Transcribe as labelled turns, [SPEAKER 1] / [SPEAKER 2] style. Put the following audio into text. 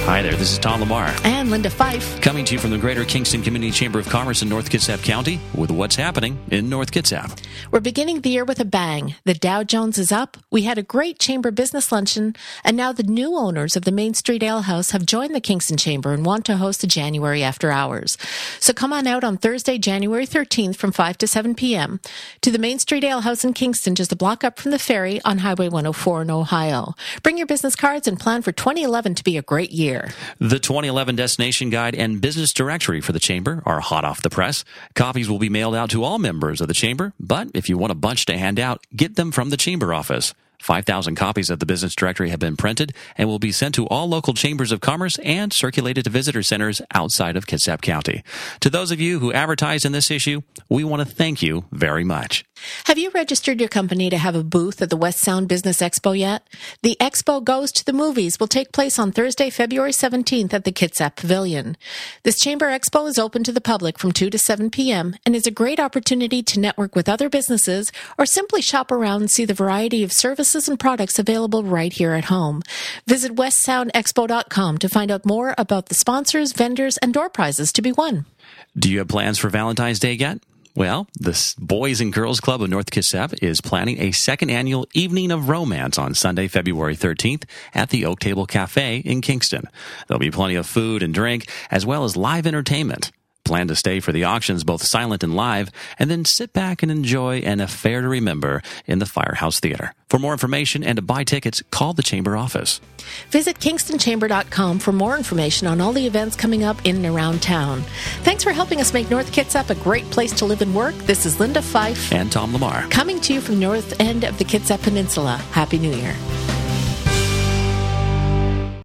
[SPEAKER 1] Hi there, this is Tom Lamar.
[SPEAKER 2] And Linda Fife.
[SPEAKER 1] Coming to you from the Greater Kingston Community Chamber of Commerce in North Kitsap County with what's happening in North Kitsap.
[SPEAKER 2] We're beginning the year with a bang. The Dow Jones is up. We had a great Chamber business luncheon. And now the new owners of the Main Street Ale House have joined the Kingston Chamber and want to host a January after hours. So come on out on Thursday, January 13th from 5 to 7 p.m. to the Main Street Ale House in Kingston, just a block up from the ferry on Highway 104 in Ohio. Bring your business cards and plan for 2011 to be a great year.
[SPEAKER 1] The 2011 Destination Guide and Business Directory for the Chamber are hot off the press. Copies will be mailed out to all members of the Chamber, but if you want a bunch to hand out, get them from the Chamber office. 5,000 copies of the Business Directory have been printed and will be sent to all local chambers of commerce and circulated to visitor centers outside of Kitsap County. To those of you who advertise in this issue, we want to thank you very much.
[SPEAKER 2] Have you registered your company to have a booth at the West Sound Business Expo yet? The Expo Goes to the Movies will take place on Thursday, February 17th at the Kitsap Pavilion. This Chamber Expo is open to the public from 2 to 7 p.m. and is a great opportunity to network with other businesses or simply shop around and see the variety of services and products available right here at home. Visit westsoundexpo.com to find out more about the sponsors, vendors, and door prizes to be won.
[SPEAKER 1] Do you have plans for Valentine's Day yet? Well, the Boys and Girls Club of North Kitsap is planning a second annual Evening of Romance on Sunday, February 13th at the Oak Table Cafe in Kingston. There'll be plenty of food and drink, as well as live entertainment. Plan to stay for the auctions, both silent and live, and then sit back and enjoy an affair to remember in the Firehouse Theater. For more information and to buy tickets, call the Chamber office.
[SPEAKER 2] Visit KingstonChamber.com for more information on all the events coming up in and around town. Thanks for helping us make North Kitsap a great place to live and work. This is Linda Fife
[SPEAKER 1] and Tom Lamar,
[SPEAKER 2] coming to you from the north end of the Kitsap Peninsula. Happy New Year.